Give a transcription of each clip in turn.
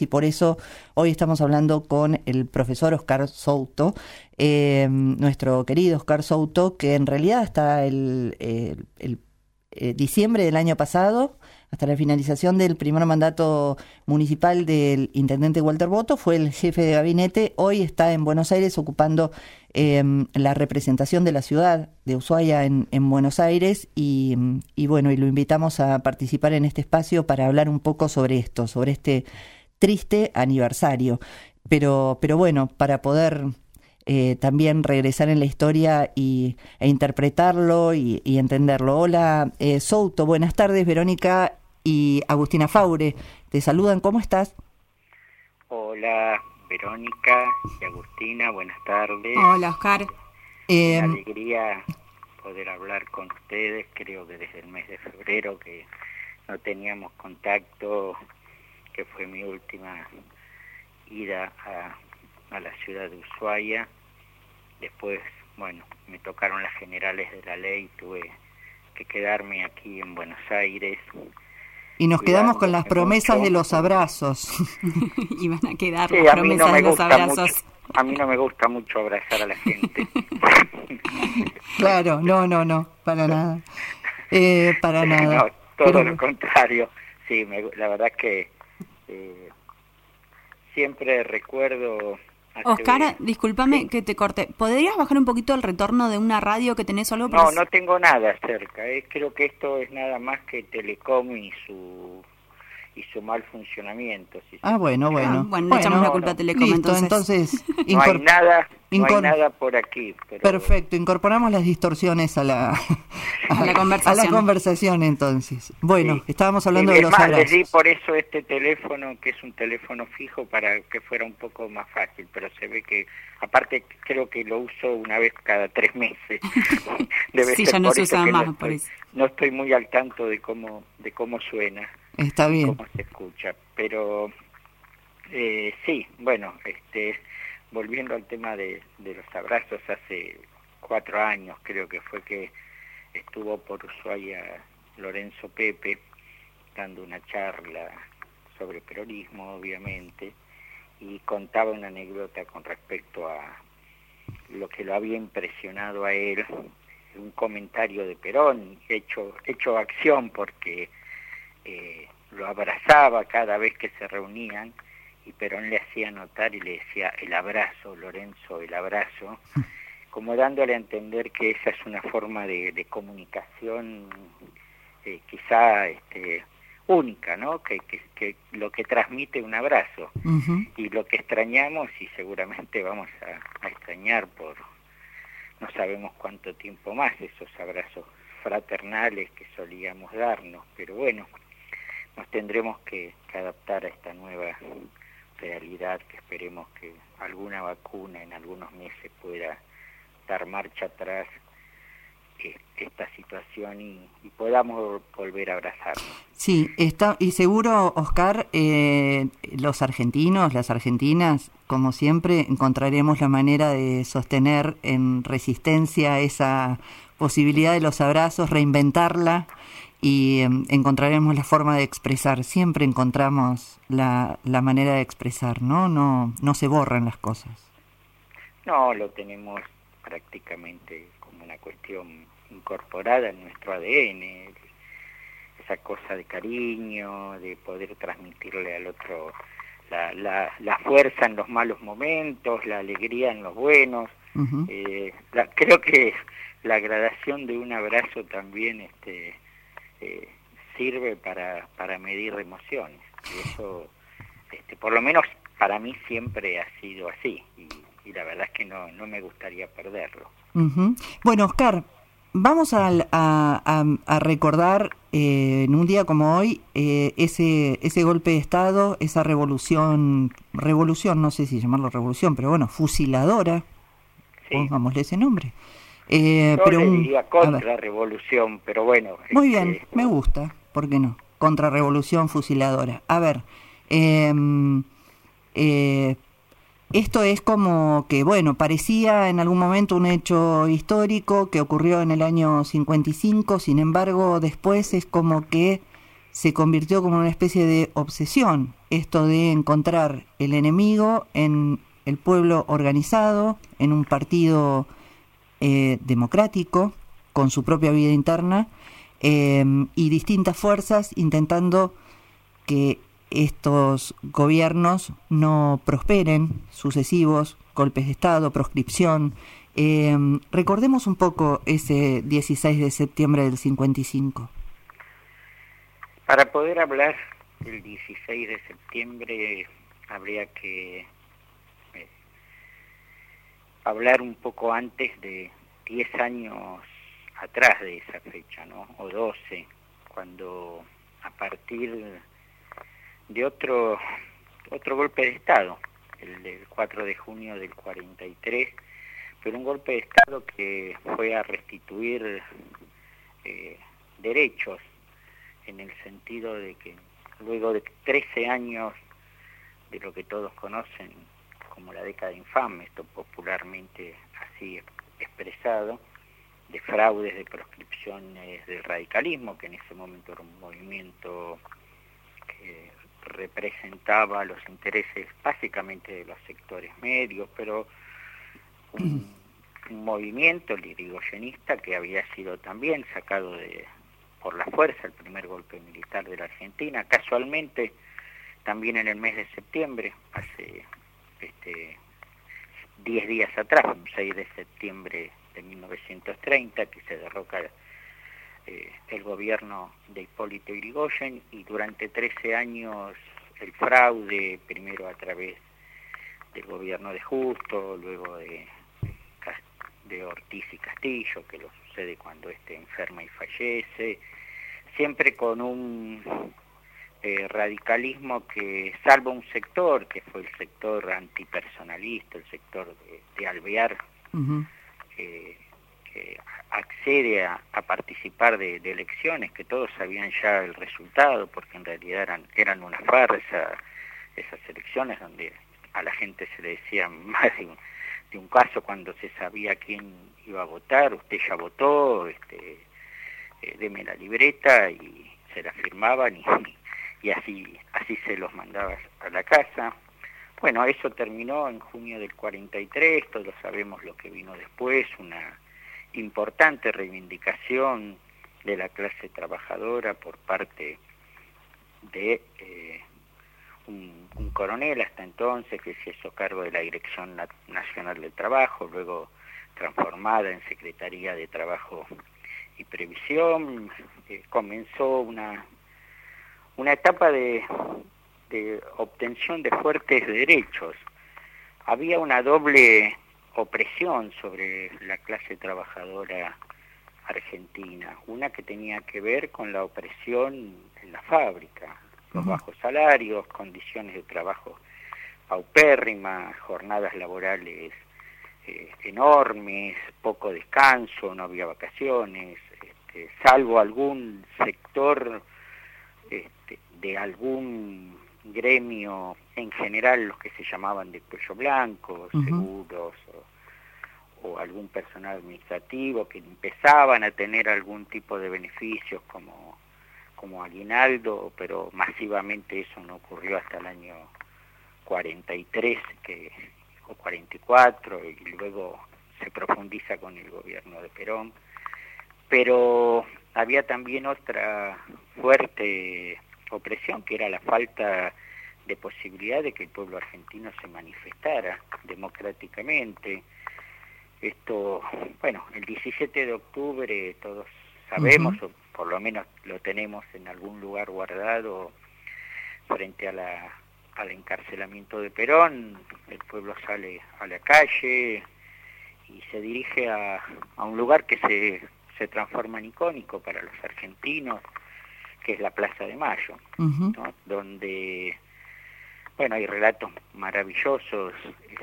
y por eso hoy estamos hablando con el profesor Oscar Souto, nuestro querido Oscar Souto, que en realidad hasta el diciembre del año pasado, hasta la finalización del primer mandato municipal del intendente Walter Boto, fue el jefe de gabinete. Hoy está en Buenos Aires ocupando la representación de la ciudad de Ushuaia en Buenos Aires y bueno, y lo invitamos a participar en este espacio para hablar un poco sobre esto, sobre este triste aniversario. Pero bueno, para poder también regresar en la historia e interpretarlo y entenderlo. Hola, Souto, buenas tardes. Verónica y Agustina Faure te saludan. ¿Cómo estás? Hola, Verónica y Agustina, buenas tardes. Hola, Oscar. Una alegría poder hablar con ustedes. Creo que desde el mes de febrero que no teníamos contacto, que fue mi última ida a la ciudad de Ushuaia. Después, bueno, me tocaron las generales de la ley, tuve que quedarme aquí en Buenos Aires. Y nos quedamos con las promesas de los abrazos. Y van a quedar las promesas de los abrazos. A mí no me gusta mucho abrazar a la gente. Claro, no, para nada. Para nada. No, todo lo contrario. Sí, la verdad que siempre recuerdo... Oscar, discúlpame que te corte. ¿Podrías bajar un poquito el retorno de una radio que tenés o algo? No tengo nada cerca. Creo que esto es nada más que Telecom y su mal funcionamiento. Bueno, le echamos la culpa a Telecom. Listo, entonces no hay nada por aquí. Pero... Perfecto, incorporamos las distorsiones a la conversación entonces. Bueno, sí. Estábamos hablando de los abrazos. Les di por eso este teléfono, que es un teléfono fijo, para que fuera un poco más fácil, pero se ve que, aparte, creo que lo uso una vez cada 3 meses. Debe sí, ser ya no se usa más, por eso. No estoy muy al tanto de cómo suena. Está bien. Cómo se escucha, pero sí, bueno, volviendo al tema de los abrazos, hace 4 años creo que fue que estuvo por Ushuaia Lorenzo Pepe dando una charla sobre peronismo, obviamente, y contaba una anécdota con respecto a lo que lo había impresionado a él, un comentario de Perón hecho acción, porque lo abrazaba cada vez que se reunían, y Perón le hacía notar y le decía: el abrazo, Lorenzo, el abrazo, como dándole a entender que esa es una forma de comunicación quizá única, ¿no? Que lo que transmite un abrazo. Uh-huh. Y lo que extrañamos, y seguramente vamos a extrañar por no sabemos cuánto tiempo más, esos abrazos fraternales que solíamos darnos, pero bueno, nos tendremos que adaptar a esta nueva realidad, que esperemos que alguna vacuna en algunos meses pueda dar marcha atrás esta situación y podamos volver a abrazarnos. Sí, y seguro, Oscar, los argentinos, las argentinas, como siempre, encontraremos la manera de sostener en resistencia esa posibilidad de los abrazos, reinventarla, y encontraremos la forma de expresar. Siempre encontramos la manera de expresar, ¿no? No se borran las cosas. No, lo tenemos prácticamente como una cuestión incorporada en nuestro ADN, esa cosa de cariño, de poder transmitirle al otro la fuerza en los malos momentos, la alegría en los buenos. Uh-huh. Creo que la gradación de un abrazo también sirve para medir emociones, y eso por lo menos para mí siempre ha sido así, y la verdad es que no me gustaría perderlo. Uh-huh. Bueno, Oscar, vamos a recordar en un día como hoy ese golpe de Estado, esa revolución, no sé si llamarlo revolución, pero bueno, fusiladora, sí. Pongámosle ese nombre. Yo le diría contrarrevolución, pero bueno. Muy bien, me gusta, ¿por qué no? Contrarrevolución fusiladora. A ver, esto es como que, bueno, parecía en algún momento un hecho histórico que ocurrió en el año 55, sin embargo, después es como que se convirtió como una especie de obsesión, esto de encontrar el enemigo en el pueblo organizado, en un partido democrático, con su propia vida interna, y distintas fuerzas intentando que estos gobiernos no prosperen, sucesivos, golpes de Estado, proscripción. Recordemos un poco ese 16 de septiembre del 55. Para poder hablar del 16 de septiembre habría que hablar un poco antes de 10 años atrás de esa fecha, ¿no? O 12, cuando a partir de otro golpe de Estado, el del 4 de junio del 43, pero un golpe de Estado que fue a restituir derechos, en el sentido de que luego de 13 años de lo que todos conocen como la década infame, esto popularmente así expresado, de fraudes, de proscripciones del radicalismo, que en ese momento era un movimiento que representaba los intereses básicamente de los sectores medios, pero un movimiento, el irigoyenista, que había sido también sacado por la fuerza, el primer golpe militar de la Argentina, casualmente también en el mes de septiembre, hace 10 días atrás, el 6 de septiembre de 1930, que se derroca el gobierno de Hipólito Yrigoyen, y durante 13 años el fraude, primero a través del gobierno de Justo, luego de Ortiz y Castillo, que lo sucede cuando enferma y fallece, siempre con un radicalismo que, salvo un sector, que fue el sector antipersonalista, el sector de Alvear, que accede a participar de elecciones, que todos sabían ya el resultado, porque en realidad eran una farsa esas elecciones, donde a la gente se le decía más de un caso cuando se sabía quién iba a votar: usted ya votó, deme la libreta, y se la firmaban y así se los mandaba a la casa. Bueno, eso terminó en junio del 43, todos sabemos lo que vino después, una importante reivindicación de la clase trabajadora por parte de un coronel hasta entonces, que se hizo cargo de la Dirección Nacional del Trabajo, luego transformada en Secretaría de Trabajo y Previsión. Comenzó una etapa de obtención de fuertes derechos. Había una doble opresión sobre la clase trabajadora argentina, una que tenía que ver con la opresión en la fábrica, los bajos salarios, condiciones de trabajo paupérrimas, jornadas laborales enormes, poco descanso, no había vacaciones, salvo algún sector de algún gremio, en general los que se llamaban de cuello blanco, seguros, o algún personal administrativo, que empezaban a tener algún tipo de beneficios como aguinaldo, pero masivamente eso no ocurrió hasta el año 43 o 44, y luego se profundiza con el gobierno de Perón. Pero había también otra fuerte opresión, que era la falta de posibilidad de que el pueblo argentino se manifestara democráticamente. Esto, bueno, el 17 de octubre todos sabemos, o por lo menos lo tenemos en algún lugar guardado, frente al encarcelamiento de Perón, el pueblo sale a la calle y se dirige a un lugar que se transforma en icónico para los argentinos, que es la Plaza de Mayo, ¿no? Donde, bueno, hay relatos maravillosos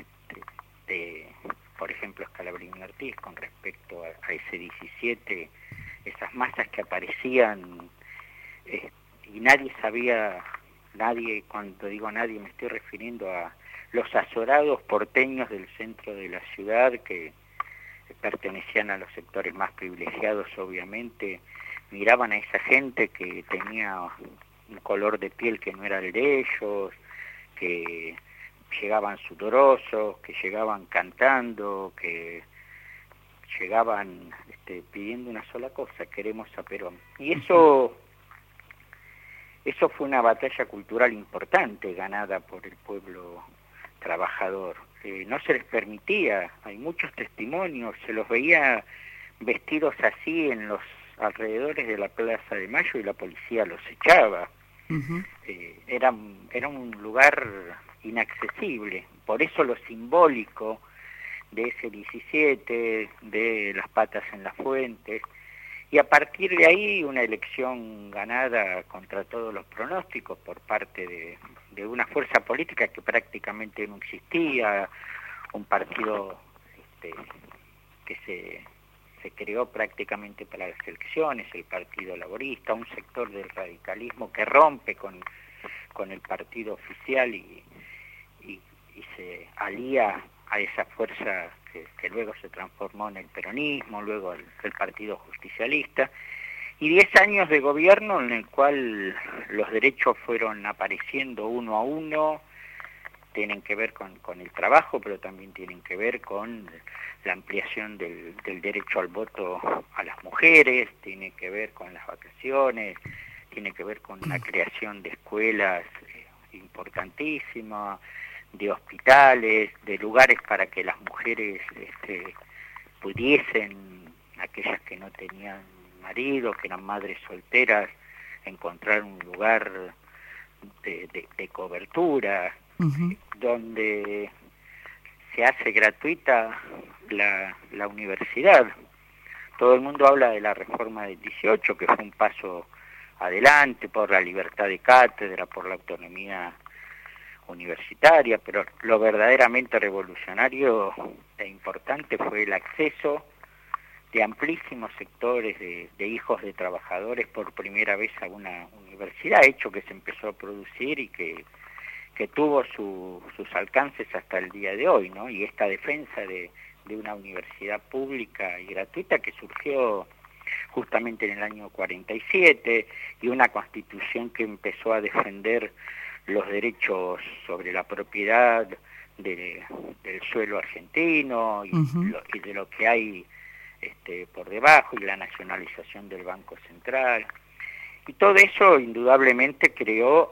por ejemplo, Scalabrini Ortiz con respecto a ese 17, esas masas que aparecían y nadie sabía, cuando digo nadie me estoy refiriendo a los azorados porteños del centro de la ciudad, que pertenecían a los sectores más privilegiados, obviamente, miraban a esa gente que tenía un color de piel que no era el de ellos, que llegaban sudorosos, que llegaban cantando, que llegaban pidiendo una sola cosa: queremos a Perón. Y eso fue una batalla cultural importante ganada por el pueblo trabajador. No se les permitía, hay muchos testimonios, se los veía vestidos así en los alrededores de la Plaza de Mayo y la policía los echaba. Uh-huh. Era un lugar inaccesible, por eso lo simbólico de ese 17, de las patas en las fuentes, y a partir de ahí una elección ganada contra todos los pronósticos por parte de una fuerza política que prácticamente no existía, un partido que se creó prácticamente para las elecciones, el Partido Laborista, un sector del radicalismo que rompe con el partido oficial y se alía a esa fuerza que luego se transformó en el peronismo, luego el Partido Justicialista, y 10 años de gobierno en el cual los derechos fueron apareciendo uno a uno. Tienen que ver con el trabajo, pero también tienen que ver con la ampliación del derecho al voto a las mujeres, tiene que ver con las vacaciones, tiene que ver con la creación de escuelas importantísimas, de hospitales, de lugares para que las mujeres pudiesen, aquellas que no tenían marido, que eran madres solteras, encontrar un lugar de cobertura, uh-huh, donde se hace gratuita la universidad. Todo el mundo habla de la reforma del 18, que fue un paso adelante por la libertad de cátedra, por la autonomía universitaria, pero lo verdaderamente revolucionario e importante fue el acceso de amplísimos sectores de hijos de trabajadores por primera vez a una universidad, hecho que se empezó a producir y que tuvo sus alcances hasta el día de hoy, ¿no? Y esta defensa de una universidad pública y gratuita que surgió justamente en el año 47, y una constitución que empezó a defender los derechos sobre la propiedad del suelo argentino y, uh-huh, y de lo que hay por debajo, y la nacionalización del Banco Central. Y todo eso indudablemente creó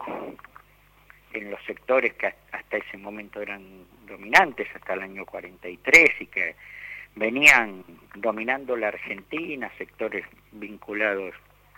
en los sectores que hasta ese momento eran dominantes, hasta el año 43, y que venían dominando la Argentina, sectores vinculados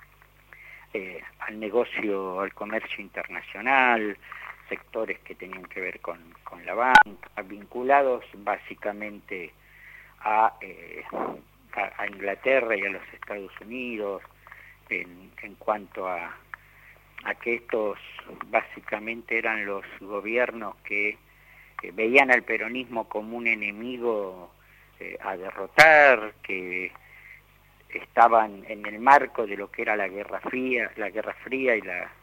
al negocio, al comercio internacional, sectores que tenían que ver con la banca, vinculados básicamente a Inglaterra y a los Estados Unidos, en cuanto a que estos básicamente eran los gobiernos que veían al peronismo como un enemigo a derrotar, que estaban en el marco de lo que era la Guerra Fría y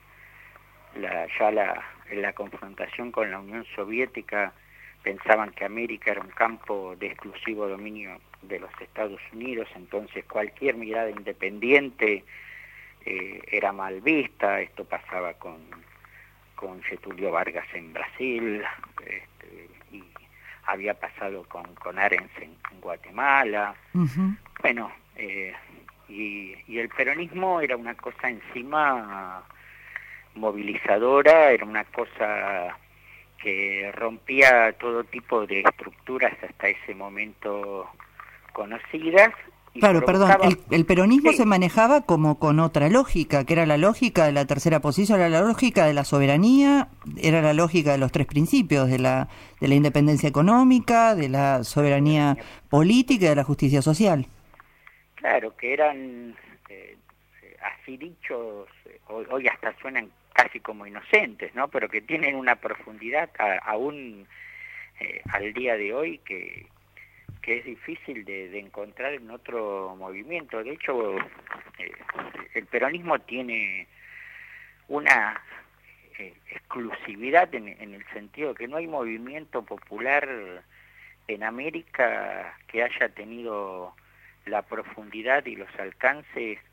la confrontación con la Unión Soviética. Pensaban que América era un campo de exclusivo dominio de los Estados Unidos, entonces cualquier mirada independiente era mal vista. Esto pasaba con Getúlio Vargas en Brasil, y había pasado con Arens en Guatemala. Uh-huh. Bueno, y el peronismo era una cosa encima movilizadora, era una cosa que rompía todo tipo de estructuras hasta ese momento conocidas. Claro, perdón, el peronismo sí se manejaba como con otra lógica, que era la lógica de la tercera posición, era la lógica de la soberanía, era la lógica de los tres principios, de la independencia económica, de la soberanía política y de la justicia social. Claro, que eran así dichos, hoy hasta suenan casi como inocentes, ¿no? Pero que tienen una profundidad aún al día de hoy que es difícil de encontrar en otro movimiento. De hecho, el peronismo tiene una exclusividad en el sentido que no hay movimiento popular en América que haya tenido la profundidad y los alcances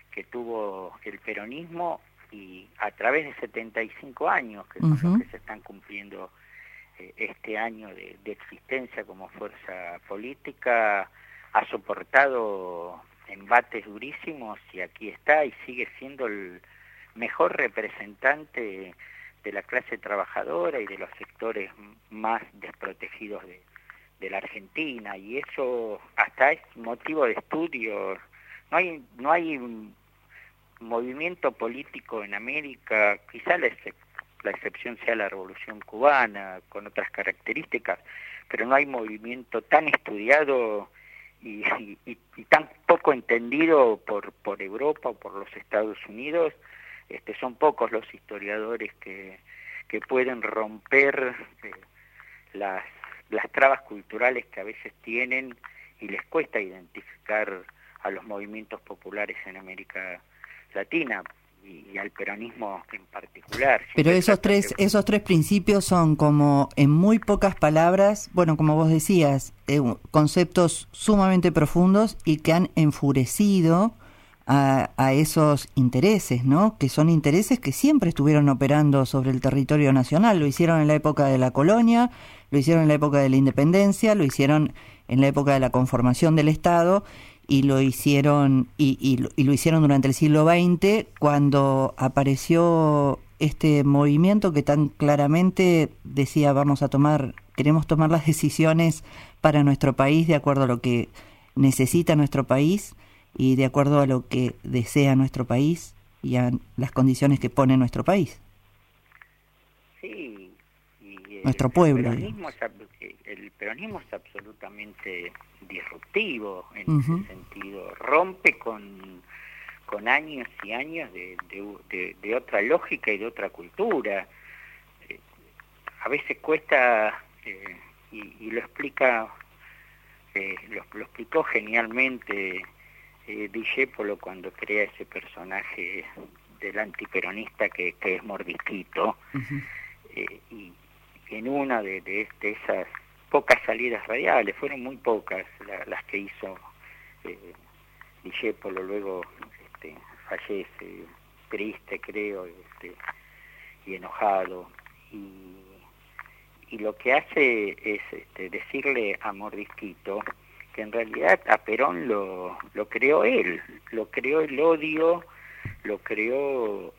que tuvo el peronismo, y a través de 75 años, que son los que se están cumpliendo este año de existencia como fuerza política, ha soportado embates durísimos y aquí está y sigue siendo el mejor representante de la clase trabajadora y de los sectores más desprotegidos de la Argentina, y eso hasta es motivo de estudio. No hay un movimiento político en América, quizá la excepción sea la Revolución Cubana, con otras características, pero no hay movimiento tan estudiado y tan poco entendido por Europa o por los Estados Unidos. Son pocos los historiadores que pueden romper las trabas culturales que a veces tienen y les cuesta identificar a los movimientos populares en América Latina y al peronismo en particular. Pero esos tres principios son, como en muy pocas palabras, bueno, como vos decías, conceptos sumamente profundos y que han enfurecido a esos intereses, ¿no? Que son intereses que siempre estuvieron operando sobre el territorio nacional. Lo hicieron en la época de la colonia, lo hicieron en la época de la independencia, lo hicieron en la época de la conformación del Estado, y lo hicieron y lo hicieron durante el siglo XX, cuando apareció este movimiento que tan claramente decía: queremos tomar las decisiones para nuestro país de acuerdo a lo que necesita nuestro país y de acuerdo a lo que desea nuestro país y a las condiciones que pone nuestro país. Sí, nuestro pueblo. El peronismo es absolutamente disruptivo en ese sentido. Rompe con años y años de otra lógica y de otra cultura. A veces cuesta, y lo explica, lo explicó genialmente Discépolo cuando crea ese personaje del antiperonista que es Mordisquito, y en una de esas pocas salidas radiales, fueron muy pocas las que hizo Discépolo, luego fallece triste, creo, y enojado, y lo que hace es decirle a Mordisquito que en realidad a Perón lo creó él, lo creó el odio, lo creó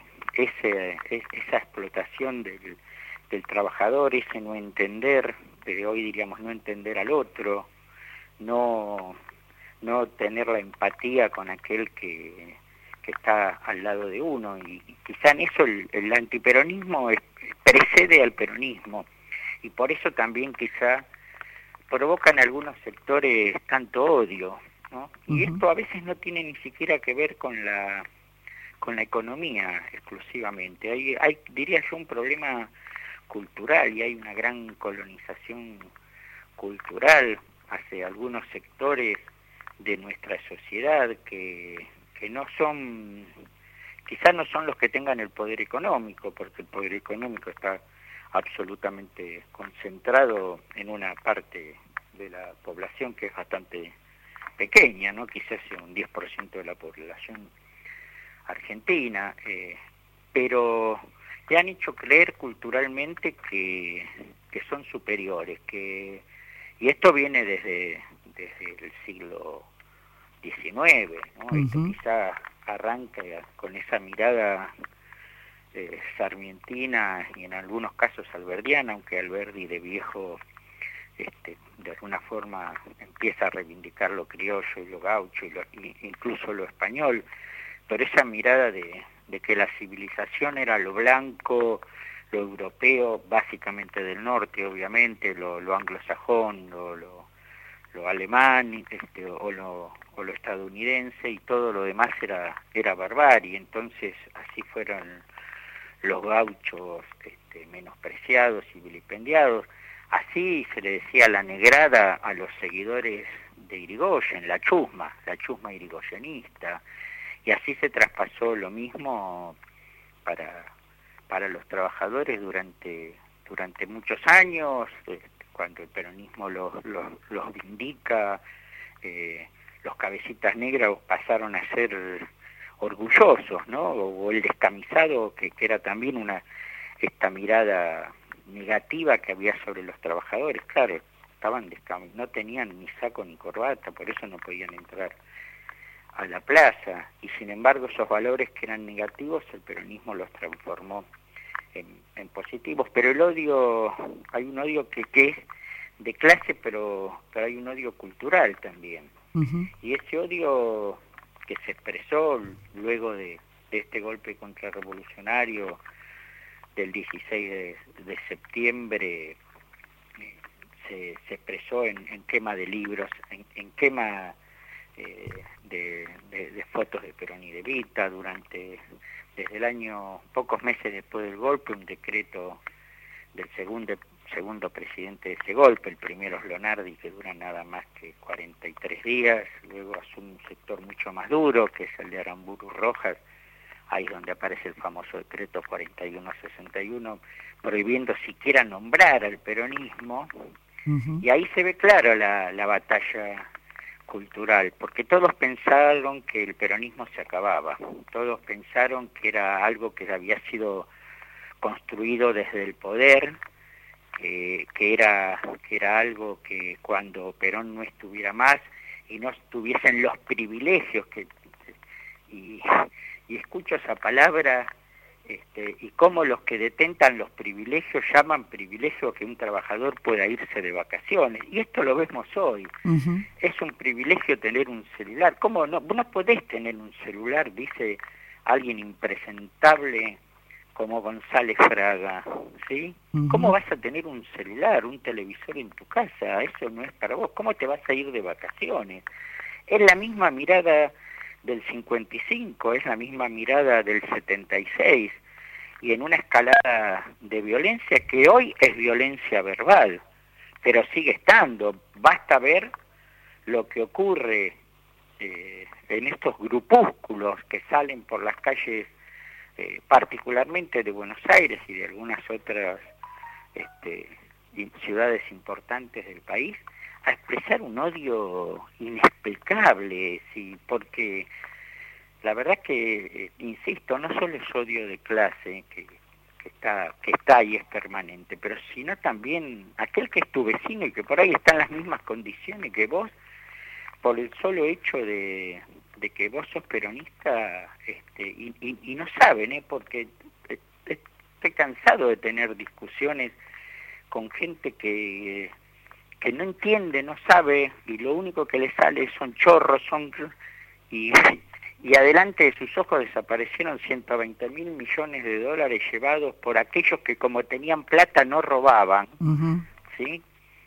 esa explotación del trabajador, ese no entender, hoy diríamos no entender al otro, no tener la empatía con aquel que está al lado de uno, y quizá en eso el antiperonismo precede al peronismo, y por eso también quizá provocan algunos sectores tanto odio, ¿no? Y esto a veces no tiene ni siquiera que ver con la economía exclusivamente. Hay diría yo, un problema cultural, y hay una gran colonización cultural hacia algunos sectores de nuestra sociedad que no son, quizás no son los que tengan el poder económico, porque el poder económico está absolutamente concentrado en una parte de la población que es bastante pequeña, ¿no? Quizás sea un 10% de la población argentina, pero le han hecho creer culturalmente que son superiores, y esto viene desde el siglo XIX, ¿no? Esto quizá arranca con esa mirada sarmientina y en algunos casos alberdiana, aunque Alberdi de viejo de alguna forma empieza a reivindicar lo criollo y lo gaucho y incluso lo español, pero esa mirada de que la civilización era lo blanco, lo europeo, básicamente del norte, obviamente, lo anglosajón, lo alemán, o lo estadounidense, y todo lo demás era barbarie. Entonces así fueron los gauchos menospreciados y vilipendiados. Así se le decía la negrada a los seguidores de Irigoyen, la chusma irigoyenista, y así se traspasó lo mismo para los trabajadores durante muchos años, cuando el peronismo los vindica, los cabecitas negras pasaron a ser orgullosos, ¿no? O el descamisado, que era también esta mirada negativa que había sobre los trabajadores. Claro, estaban no tenían ni saco ni corbata, por eso no podían entrar a la plaza, y sin embargo esos valores que eran negativos el peronismo los transformó en positivos. Pero el odio, hay un odio que es de clase, pero hay un odio cultural también. Uh-huh. Y ese odio que se expresó luego de este golpe contrarrevolucionario del 16 de septiembre, se expresó en quema de libros, en quema de fotos de Perón y de Evita. Desde el año, pocos meses después del golpe, un decreto del segundo presidente de ese golpe, el primero es Lonardi, que dura nada más que 43 días, luego asume un sector mucho más duro, que es el de Aramburu Rojas, ahí es donde aparece el famoso decreto 4161, prohibiendo siquiera nombrar al peronismo, uh-huh. Y ahí se ve claro la batalla cultural, porque todos pensaron que el peronismo se acababa, todos pensaron que era algo que había sido construido desde el poder, que era algo que cuando Perón no estuviera más y no estuviesen los privilegios y escucho esa palabra, y cómo los que detentan los privilegios llaman privilegio que un trabajador pueda irse de vacaciones, y esto lo vemos hoy. Uh-huh. Es un privilegio tener un celular. ¿Cómo no? Vos no podés tener un celular, dice alguien impresentable como González Fraga, ¿sí? Uh-huh. ¿Cómo vas a tener un celular, un televisor en tu casa? Eso no es para vos. ¿Cómo te vas a ir de vacaciones? Es la misma mirada del 55, es la misma mirada del 76, y en una escalada de violencia que hoy es violencia verbal, pero sigue estando. Basta ver lo que ocurre en estos grupúsculos que salen por las calles, particularmente de Buenos Aires y de algunas otras ciudades importantes del país, a expresar un odio inexplicable, sí, porque la verdad que, insisto, no solo es odio de clase, que está y es permanente, pero sino también aquel que es tu vecino y que por ahí está en las mismas condiciones que vos, por el solo hecho de que vos sos peronista, y no saben, porque estoy cansado de tener discusiones con gente que no entiende, no sabe, y lo único que le sale son chorros, y adelante de sus ojos desaparecieron 120.000 millones de dólares llevados por aquellos que como tenían plata no robaban, uh-huh. ¿Sí?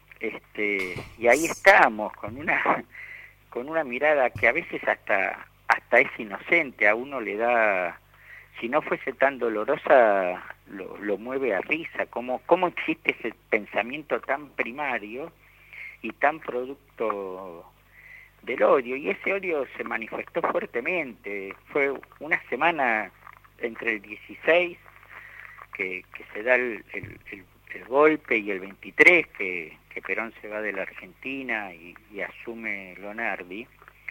Y ahí estamos con una mirada que a veces hasta es inocente, a uno le da, si no fuese tan dolorosa, lo mueve a risa. ¿Cómo existe ese pensamiento tan primario y tan producto del odio? Y ese odio se manifestó fuertemente. Fue una semana entre el 16, que se da el golpe, y el 23, que Perón se va de la Argentina y asume Lonardi,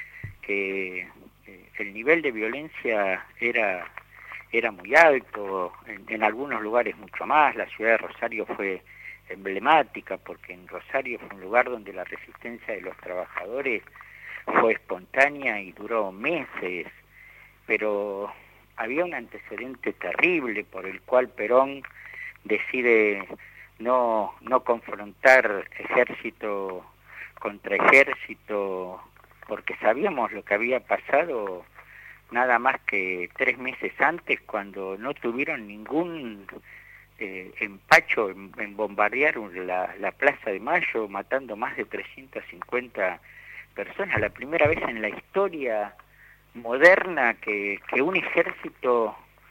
que el nivel de violencia era muy alto, en algunos lugares mucho más. La ciudad de Rosario fue emblemática, porque en Rosario fue un lugar donde la resistencia de los trabajadores fue espontánea y duró meses, pero había un antecedente terrible por el cual Perón decide no confrontar ejército contra ejército, porque sabíamos lo que había pasado nada más que 3 meses antes, cuando no tuvieron ningún empacho en bombardear la Plaza de Mayo, matando más de 350 personas. La primera vez en la historia moderna que un ejército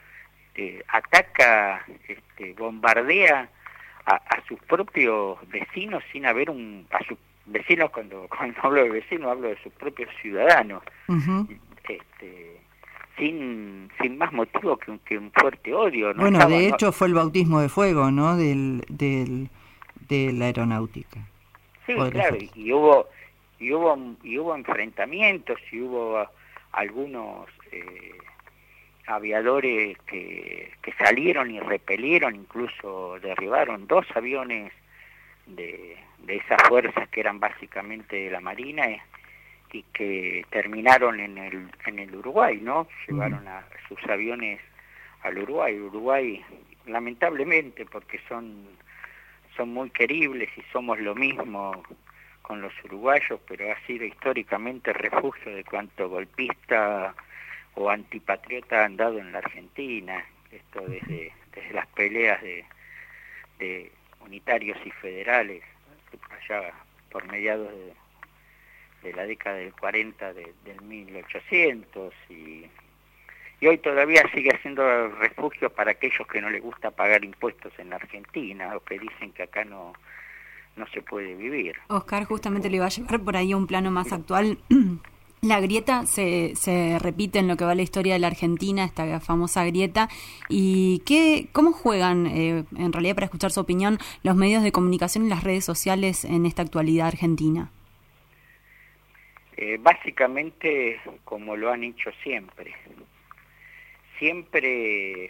ataca, bombardea a sus propios vecinos sin haber a sus vecinos, cuando hablo de vecinos hablo de sus propios ciudadanos, uh-huh. Sin más motivo que un fuerte odio, ¿no? Bueno, de hecho fue el bautismo de fuego, ¿no? de la aeronáutica. Sí, claro, y hubo enfrentamientos, y hubo algunos aviadores que salieron y repelieron, incluso derribaron 2 aviones de esas fuerzas que eran básicamente de la Marina y que terminaron en el Uruguay, ¿no? Llevaron a sus aviones al Uruguay. Uruguay, lamentablemente, porque son muy queribles y somos lo mismo con los uruguayos, pero ha sido históricamente refugio de cuanto golpista o antipatriota han dado en la Argentina, esto desde las peleas de unitarios y federales, allá por mediados de la década del 40 del 1800, y hoy todavía sigue siendo refugio para aquellos que no les gusta pagar impuestos en la Argentina, o que dicen que acá no se puede vivir. Oscar, justamente le iba a llevar por ahí a un plano más actual. La grieta se repite en lo que va la historia de la Argentina, esta famosa grieta. ¿Y cómo juegan, en realidad, para escuchar su opinión, los medios de comunicación y las redes sociales en esta actualidad argentina? Básicamente, como lo han hecho siempre. Siempre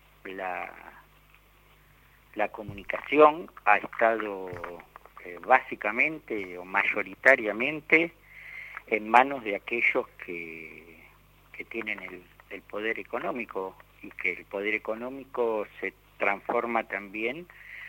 la comunicación ha estado básicamente o mayoritariamente en manos de aquellos que tienen el poder económico, y que el poder económico se transforma también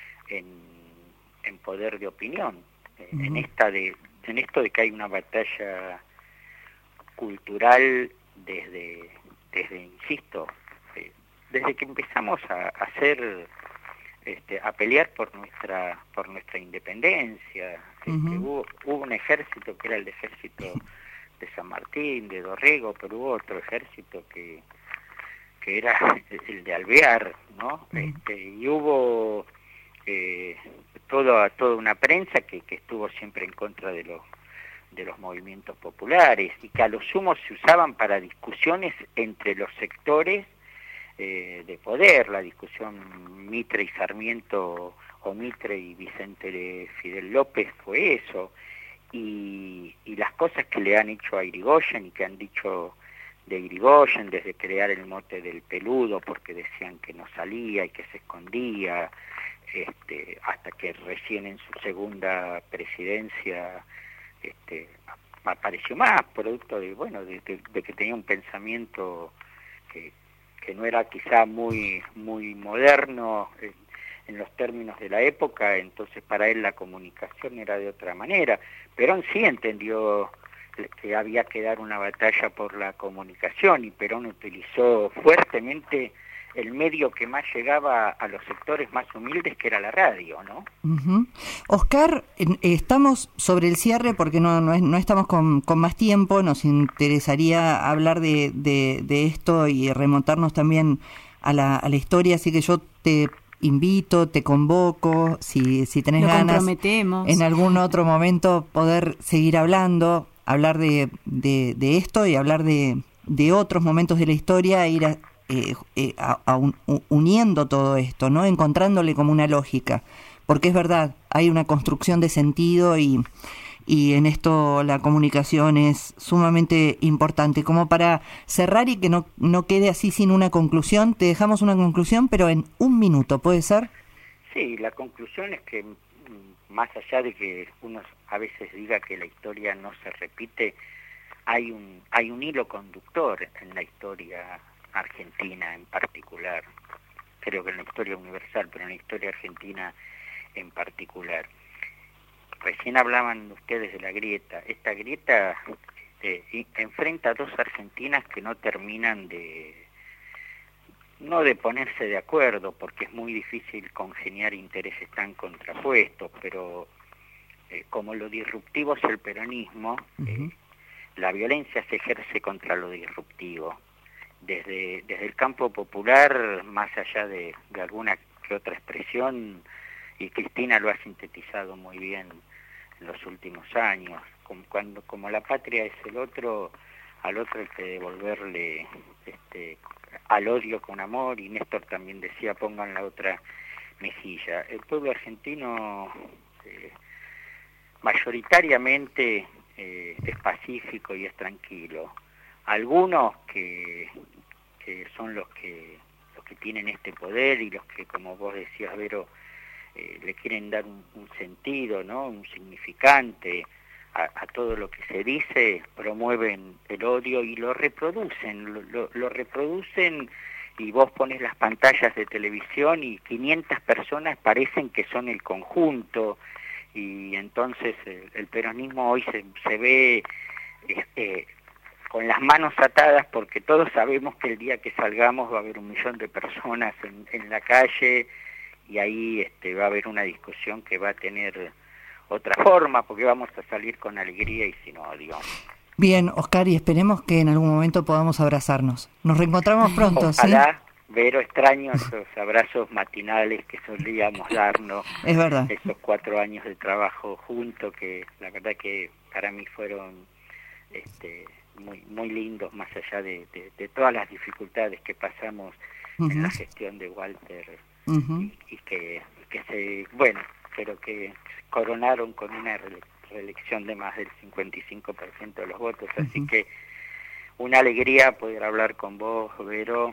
en poder de opinión. En esto de que hay una batalla cultural desde insisto, desde que empezamos a hacer a pelear por nuestra independencia. Hubo un ejército que era el ejército de San Martín, de Dorrego, pero hubo otro ejército que era el de Alvear, ¿no? Y hubo toda una prensa que estuvo siempre en contra de los movimientos populares, y que a lo sumo se usaban para discusiones entre los sectores de poder. La discusión Mitre y Sarmiento, o Mitre y Vicente Fidel López, fue eso, y las cosas que le han hecho a Irigoyen y que han dicho de Irigoyen, desde crear el mote del peludo porque decían que no salía y que se escondía, hasta que recién en su segunda presidencia apareció más, producto de que tenía un pensamiento que no era quizá muy moderno en los términos de la época. Entonces para él la comunicación era de otra manera. Perón sí entendió que había que dar una batalla por la comunicación, y Perón utilizó fuertemente el medio que más llegaba a los sectores más humildes, que era la radio, ¿no? Oscar, estamos sobre el cierre porque no estamos con más tiempo. Nos interesaría hablar de esto y remontarnos también a la historia, así que yo te invito, te convoco, si tenés ganas, en algún otro momento poder seguir hablar de esto y hablar de otros momentos de la historia, ir uniendo todo esto, ¿no? Encontrándole como una lógica, porque es verdad, hay una construcción de sentido y en esto la comunicación es sumamente importante. Como para cerrar y que no quede así sin una conclusión, te dejamos una conclusión, pero en 1 minuto, ¿puede ser? Sí, la conclusión es que, más allá de que uno a veces diga que la historia no se repite, hay un hilo conductor en la historia argentina en particular. Creo que en la historia universal, pero en la historia argentina en particular. Recién hablaban ustedes de la grieta. Esta grieta enfrenta a 2 Argentinas que no terminan no de ponerse de acuerdo, porque es muy difícil congeniar intereses tan contrapuestos, pero como lo disruptivo es el peronismo, la violencia se ejerce contra lo disruptivo. Desde el campo popular, más allá de alguna que otra expresión, y Cristina lo ha sintetizado muy bien en los últimos años, como la patria es el otro, al otro hay que devolverle al odio con amor, y Néstor también decía, pongan la otra mejilla. El pueblo argentino mayoritariamente es pacífico y es tranquilo. Algunos que son los que tienen este poder y los que, como vos decías, Vero, le quieren dar un sentido, ¿no? Un significante a todo lo que se dice, promueven el odio y lo reproducen, lo reproducen, y vos pones las pantallas de televisión y 500 personas parecen que son el conjunto, y entonces el peronismo hoy se ve con las manos atadas, porque todos sabemos que el día que salgamos va a haber 1 millón de personas en la calle, y ahí va a haber una discusión que va a tener otra forma, porque vamos a salir con alegría y sin odio. Bien, Oscar, y esperemos que en algún momento podamos abrazarnos. Nos reencontramos pronto, ojalá, ¿sí? Vero, extraño esos abrazos matinales que solíamos darnos. Es verdad. Esos 4 años de trabajo juntos, que la verdad que para mí fueron muy, muy lindos, más allá de todas las dificultades que pasamos en la gestión de Walter, y que pero que coronaron con una reelección de más del 55% de los votos, así que una alegría poder hablar con vos, Vero,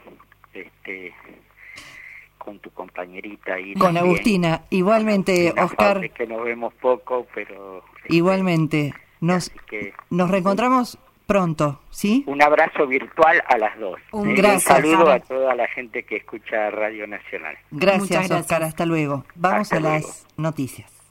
con tu compañerita ahí. Con también. Agustina, igualmente, Oscar. Que nos vemos poco, pero... igualmente, nos reencontramos pronto, ¿sí? Un abrazo virtual a las dos. Gracias. Un saludo a toda la gente que escucha Radio Nacional. Gracias, Oscar, hasta luego. Vamos a las noticias.